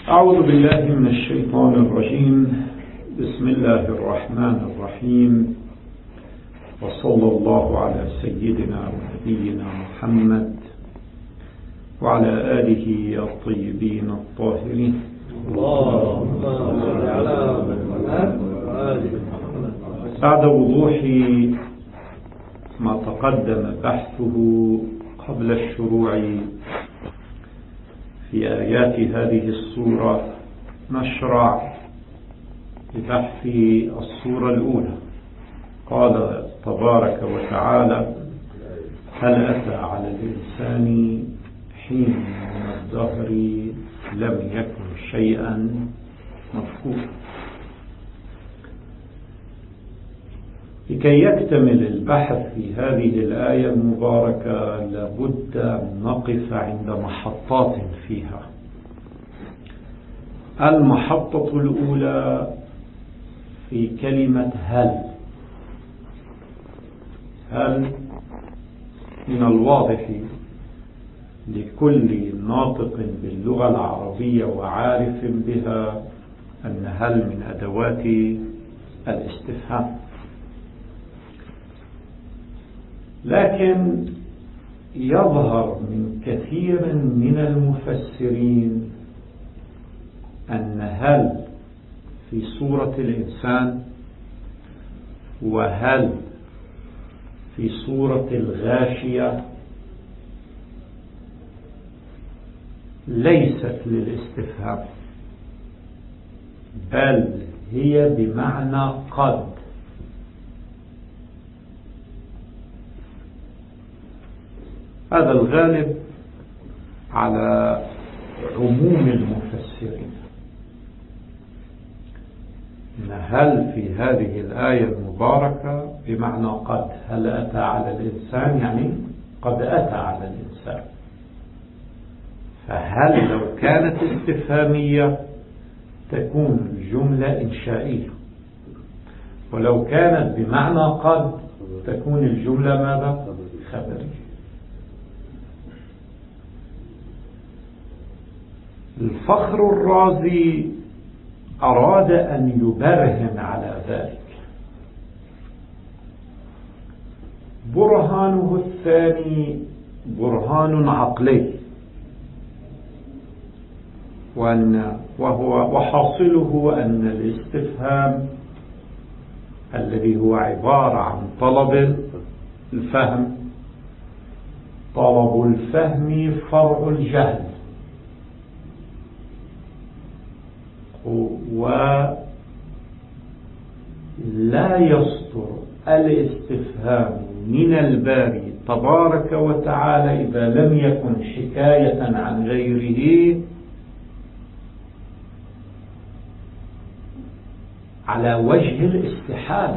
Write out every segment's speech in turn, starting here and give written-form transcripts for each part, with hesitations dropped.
أعوذ بالله من الشيطان الرجيم. بسم الله الرحمن الرحيم، وصلى الله على سيدنا ونبينا محمد وعلى آله الطيبين الطاهرين. اللهم صل على محمد وآل محمد. بعد وضوح ما تقدم بحثه قبل الشروع في آيات هذه السورة، نشرع ببحث السورة الأولى. قال تبارك وتعالى: هل أتى على الإنسان حين من الدهر لم يكن شيئا مذكورا. لكي يكتمل البحث في هذه الآية المباركة لابد أن نقف عند محطات فيها. المحطة الأولى في كلمة هل من الواضح لكل ناطق باللغة العربية وعارف بها أن هل من أدوات الاستفهام، لكن يظهر من كثير من المفسرين أن هل في سورة الإنسان وهل في سورة الغاشية ليست للاستفهام، بل هي بمعنى قد. هذا الغالب على عموم المفسرين، إن هل في هذه الآية المباركة بمعنى قد. هل أتى على الإنسان يعني قد أتى على الإنسان. فهل لو كانت استفهامية تكون الجملة إنشائية، ولو كانت بمعنى قد تكون الجملة ماذا؟ خبرية. الفخر الرازي أراد أن يبرهن على ذلك. برهانه الثاني برهان عقلي، وحاصله أن الاستفهام الذي هو عبارة عن طلب الفهم، طلب الفهم فرع الجهل، ولا يصدر الاستفهام من الباري تبارك وتعالى إذا لم يكن حكاية عن غيره على وجه الاستحالة،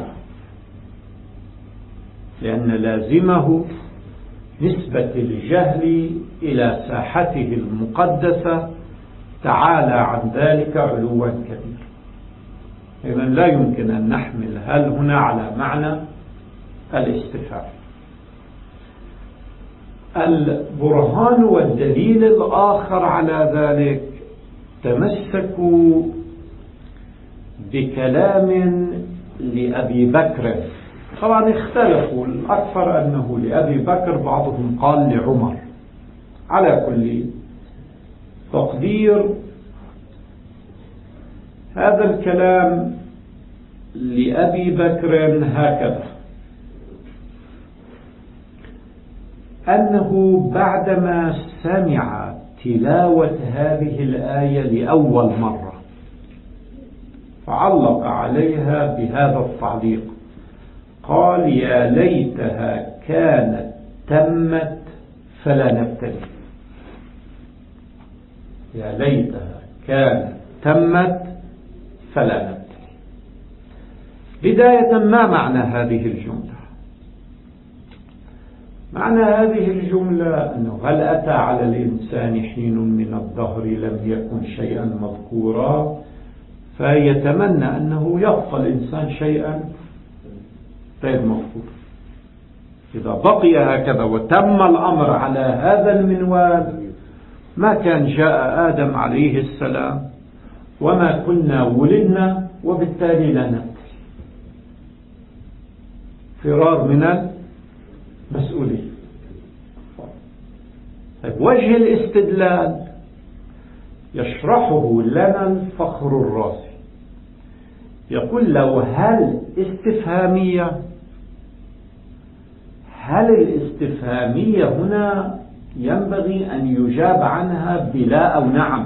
لأن لازمه نسبة الجهل إلى ساحته المقدسة تعالى عن ذلك علوا كبيرا. إذن لا يمكن أن نحمل هل هنا على معنى الاستفهام. البرهان والدليل الآخر على ذلك تمسكوا بكلام لأبي بكر. طبعا اختلفوا، الأكثر أنه لأبي بكر، بعضهم قال لعمر. على كل تقدير هذا الكلام لأبي بكر هكذا: أنه بعدما سمع تلاوة هذه الآية لأول مرة فعلق عليها بهذا التعليق، قال: يا ليتها كانت تمت فلا نبتلي. يا ليتها كانت تمت فلا نبتلي. بداية، ما معنى هذه الجملة؟ معنى هذه الجملة أنه هل أتى على الإنسان حين من الدهر لم يكن شيئا مذكورا، فيتمنى أنه يبقى الإنسان شيئا غير مذكور. إذا بقي هكذا وتم الأمر على هذا المنوال ما كان جاء آدم عليه السلام وما كنا ولدنا وبالتالي لا نقتل. فرار من المسؤولية. طيب وجه الاستدلال يشرحه لنا الفخر الرازي، يقول لو هل استفهامية، هل الاستفهامية هنا ينبغي أن يجاب عنها بلا أو نعم.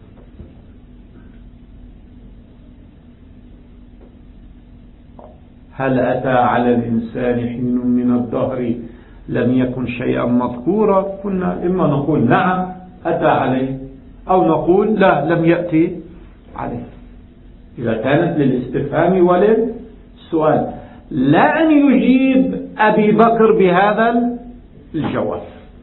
هل أتى على الإنسان حين من الدهر لم يكن شيئا مذكورا، كنا إما نقول نعم أتى عليه أو نقول لا لم يأتي عليه، إذا كانت للاستفهام وللسؤال، لا أن يجيب أبي بكر بهذا الجواب.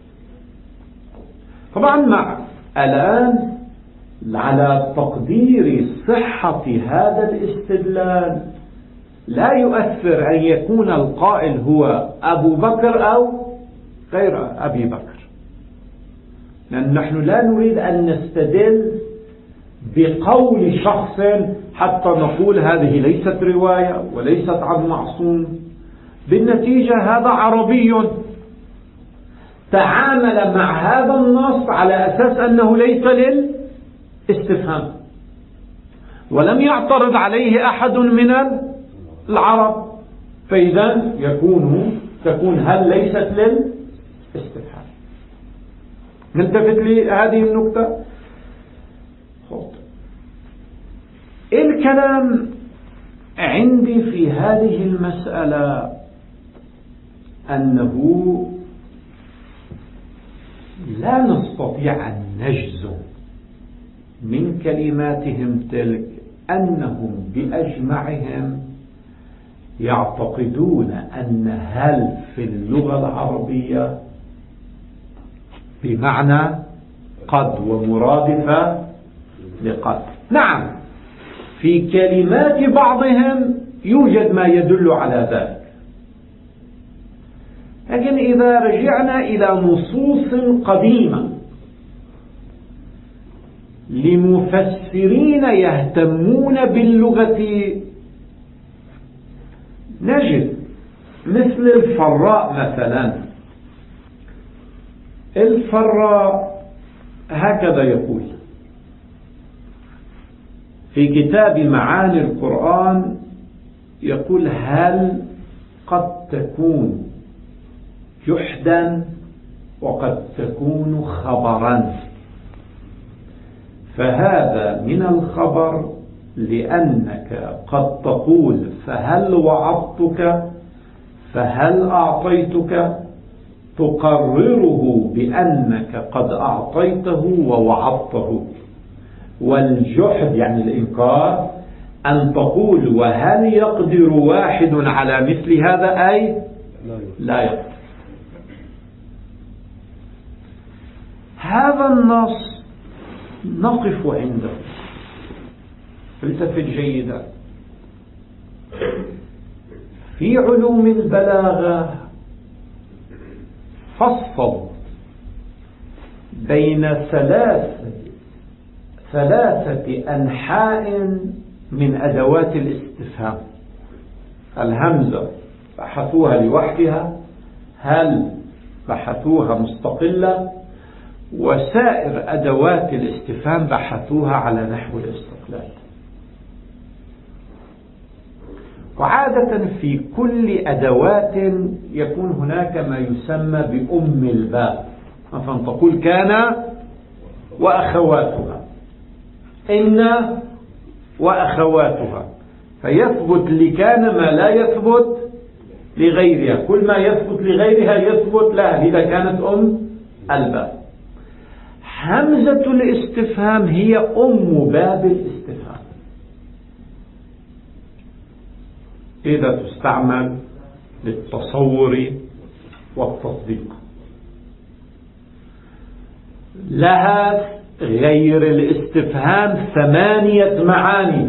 طبعا مع الآن على تقدير صحة هذا الاستدلال لا يؤثر أن يكون القائل هو أبو بكر أو غير أبي بكر، لأن نحن لا نريد أن نستدل بقول شخص حتى نقول هذه ليست رواية وليست عن معصوم. بالنتيجة هذا عربي تعامل مع هذا النص على أساس أنه ليس للاستفهام، ولم يعترض عليه أحد من العرب، فإذا تكون هل ليست للاستفهام. نلتفت لهذه النقطة. الكلام عندي في هذه المسألة أنه لا نستطيع أن نجزم من كلماتهم تلك أنهم بأجمعهم يعتقدون أن هل في اللغة العربية بمعنى قد ومرادفة لقد. نعم في كلمات بعضهم يوجد ما يدل على ذلك، لكن إذا رجعنا إلى نصوص قديمة لمفسرين يهتمون باللغة نجد مثل الفراء مثلا. الفراء هكذا يقول في كتاب معاني القرآن، يقول هل قد تكون جحدا وقد تكون خبرا، فهذا من الخبر لأنك قد تقول فهل وعظتك فهل أعطيتك، تقرره بأنك قد أعطيته ووعظته. والجحد يعني الإنكار أن تقول وهل يقدر واحد على مثل هذا، أي لا يقدر. هذا النص نقف عنده. التفت جيدا، في علوم البلاغة فصل بين ثلاثة أنحاء من أدوات الاستفهام. الهمزة بحثوها لوحدها، هل بحثوها مستقلة، وسائر أدوات الاستفهام بحثوها على نحو الاستقلال. وعادة في كل أدوات يكون هناك ما يسمى بأم الباب، مثلا تقول كان وأخواتها، إن وأخواتها، فيثبت لكان ما لا يثبت لغيرها، كل ما يثبت لغيرها يثبت لها، إذا كانت أم الباب. همزة الاستفهام هي أم باب الاستفهام، إذا تستعمل للتصور والتصديق. لها غير الاستفهام 8 معاني.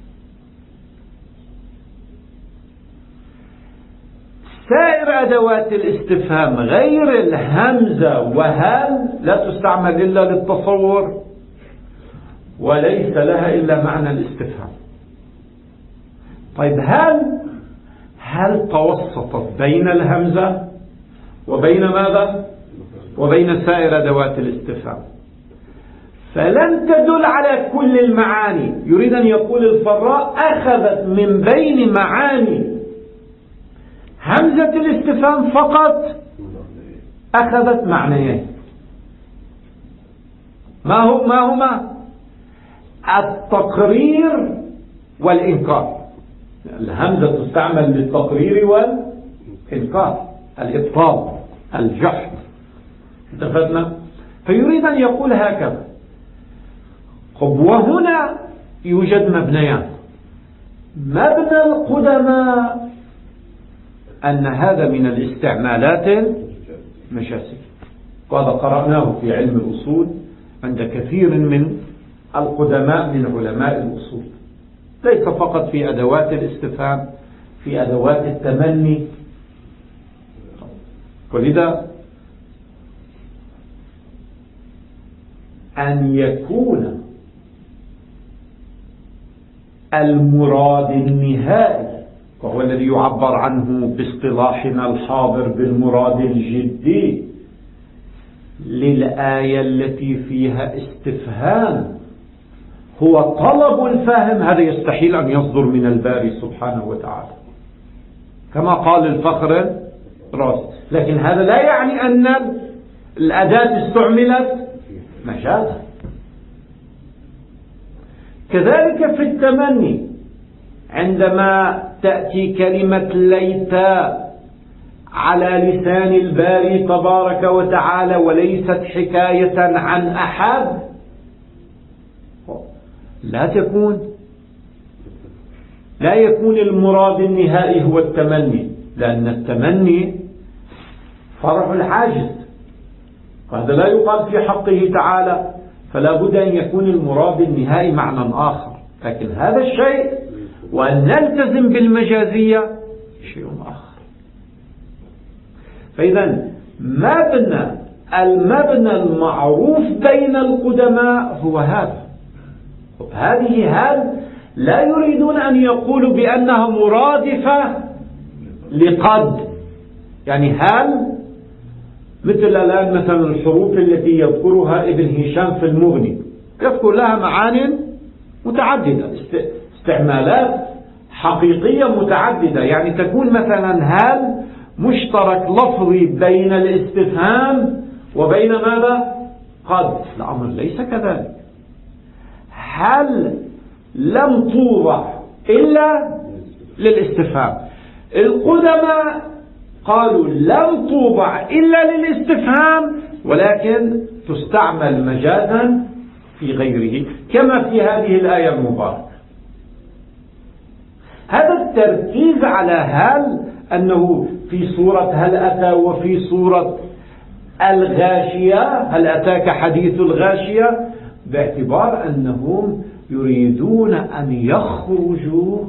سائر أدوات الاستفهام غير الهمزة وهل لا تستعمل إلا للتصور، وليس لها إلا معنى الاستفهام. طيب هل توسطت بين الهمزة وبين ماذا؟ وبين سائر أدوات الاستفهام، فلن تدل على كل المعاني. يريد أن يقول الفراء أخذت من بين معاني همزة الاستفهام فقط أخذت معنيين. ما هما؟ التقرير والإنكار. الهمزة تستعمل للتقرير والإنكار، الإبطال، الجحد. اتفقنا؟ فيريد أن يقول هكذا. وهنا يوجد مبنيان. مبنى القدماء أن هذا من الاستعمالات المجازية، وهذا قرأناه في علم الأصول عند كثير من القدماء من علماء الأصول، ليس فقط في أدوات الاستفهام، في أدوات التمني. ولذا أن يكون المراد النهائي، وهو الذي يعبر عنه باصطلاحنا الحاضر بالمراد الجدي للآية التي فيها استفهام، هو طلب الفهم، هذا يستحيل أن يصدر من الباري سبحانه وتعالى كما قال الفخر الرازي. لكن هذا لا يعني أن الأداة استعملت مجازا. كذلك في التمني، عندما تأتي كلمة ليت على لسان الباري تبارك وتعالى وليست حكاية عن أحد، لا يكون المراد النهائي هو التمني، لأن التمني فرع الحاجز، وهذا لا يقال في حقه تعالى، فلا بد أن يكون المراد النهائي معنى آخر. لكن هذا الشيء وأن نلتزم بالمجازية شيء آخر. فإذا المبنى المعروف بين القدماء هو هذا. هذه لا يريدون أن يقولوا بأنها مرادفة لقد، يعني مثل الآن مثلا الحروف التي يذكرها ابن هشام في المغني، يذكر لها معان متعددة، استعمالات حقيقية متعددة. يعني تكون مثلا مشترك لفظي بين الاستفهام وبين ماذا؟ قد. الأمر ليس كذلك. لم توضع إلا للاستفهام. القدماء قالوا لم توضع إلا للاستفهام، ولكن تستعمل مجازا في غيره، كما في هذه الآية المباركة. هذا التركيز على أنه في سورة هل أتى وفي سورة الغاشية هل أتاك حديث الغاشية، باعتبار أنهم يريدون أن يخرجوا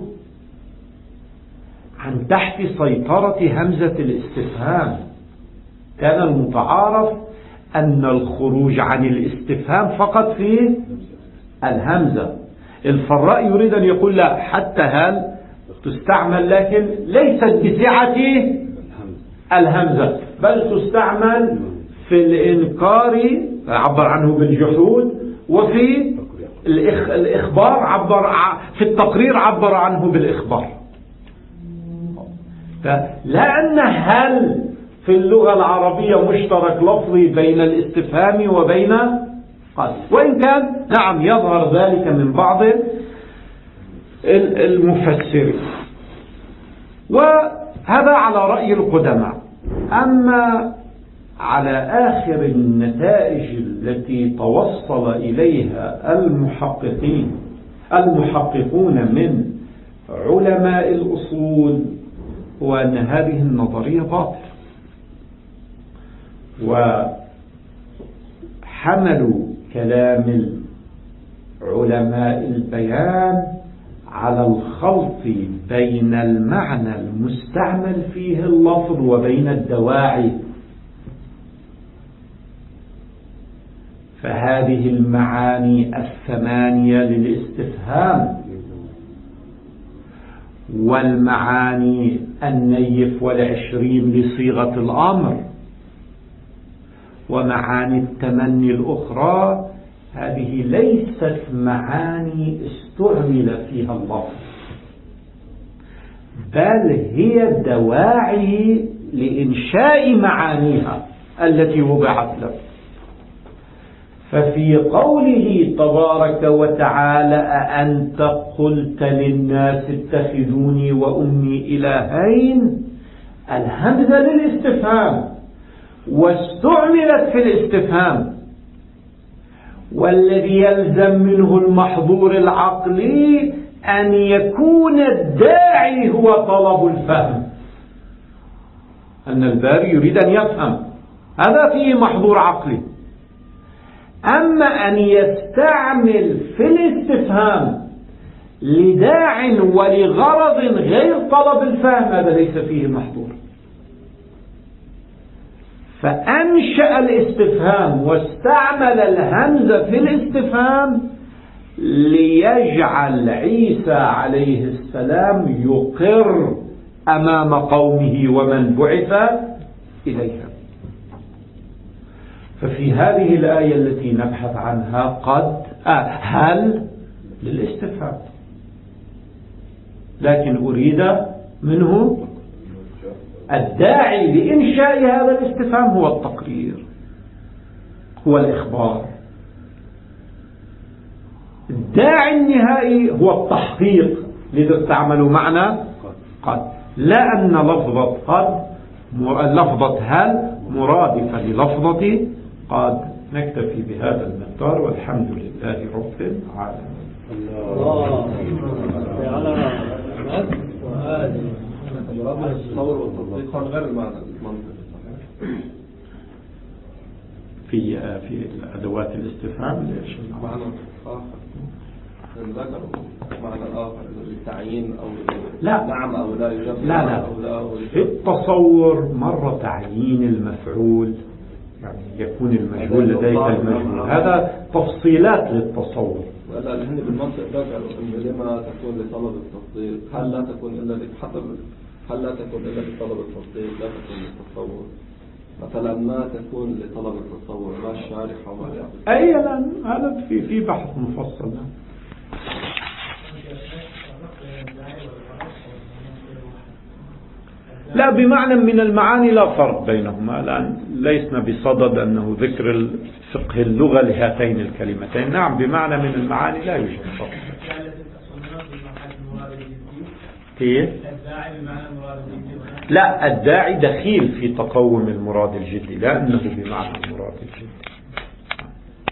عن تحت سيطرة همزة الاستفهام. كان المتعارف أن الخروج عن الاستفهام فقط في الهمزة. الفراء يريد أن يقول لا، حتى هل تستعمل لكن ليست بسعة الهمزة، بل تستعمل في الإنكار عبر عنه بالجحود، وفي الإخبار في التقرير عبر عنه بالإخبار. فلأن هل في اللغة العربية مشترك لفظي بين الاستفهام وبين قد، وإن كان نعم يظهر ذلك من بعض المفسرين، وهذا على رأي القدماء. أما على آخر النتائج التي توصل إليها المحققون من علماء الأصول، هو أن هذه النظرية باطلة، وحملوا كلام علماء البيان على الخلط بين المعنى المستعمل فيه اللفظ وبين الدواعي. فهذه المعاني الثمانية للاستفهام، والمعاني 20 لصيغة الأمر، ومعاني التمني الأخرى هذه ليست معاني استعمل فيها اللفظ، بل هي دواعي لإنشاء معانيها التي وضعت له. ففي قوله تبارك وتعالى أأنت قلت للناس اتخذوني وأمي إلهين، الهمزة للاستفهام واستعملت في الاستفهام، والذي يلزم منه المحظور العقلي أن يكون الداعي هو طلب الفهم، أن الباري يريد أن يفهم، هذا فيه محظور عقلي. أما أن يستعمل في الاستفهام لداع ولغرض غير طلب الفهم هذا ليس فيه محظور. فأنشأ الاستفهام واستعمل الهمزة في الاستفهام ليجعل عيسى عليه السلام يقر أمام قومه ومن بعث إليها. ففي هذه الآية التي نبحث عنها قد هل للاستفهام، لكن أريد منه الداعي لإنشاء هذا الاستفهام هو التقرير، هو الإخبار. الداعي النهائي هو التحقيق، لذا استعملوا معنى قد، لا أن لفظة هل مرادفة للفظة قد. نكتفي بهذا المقدار والحمد لله رب العالمين. الله على وآله التصور والتطبيق غير المعنى المنطقي في الأدوات الاستفهام ليش معنى آخر ذكروا معنى آخر للتعيين أو لا نعم أو لا يجب لا في التصور مرة تعيين المفعول، يعني يكون المجهول لديك المجهول، هذا تفصيلات للتصور. ولا الهن بالمنطق ذكروا أن لما تكون لطلب التصديق هل لا تكون إلا لطلب التصديق لا تكون للتصور، مثلا ما تكون لطلب التصور لا الشارح وما لا أي لا، هذا في بحث مفصل. لا بمعنى من المعاني لا فرق بينهما الآن، ليسنا بصدد أنه ذكر فقه اللغة لهاتين الكلمتين. نعم بمعنى من المعاني لا يوجد فرق. كيف؟ لا الداعي دخيل في تقوم المراد الجدي، لا أنه بمعنى المراد الجدي.